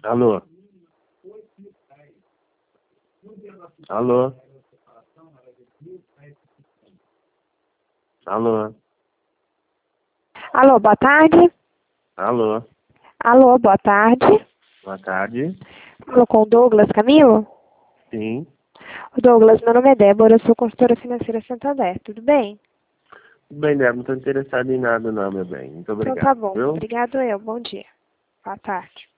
Alô? Alô? Alô? Alô, boa tarde. Alô? Alô, boa tarde. Boa tarde. Falou com o Douglas Camilo? Sim. Douglas, meu nome é Débora, eu sou consultora financeira Santander, tudo bem? Tudo bem, Débora, não estou interessado em nada não, meu bem. Muito Então tá obrigado, bom, viu? obrigado eu, bom dia. Boa tarde.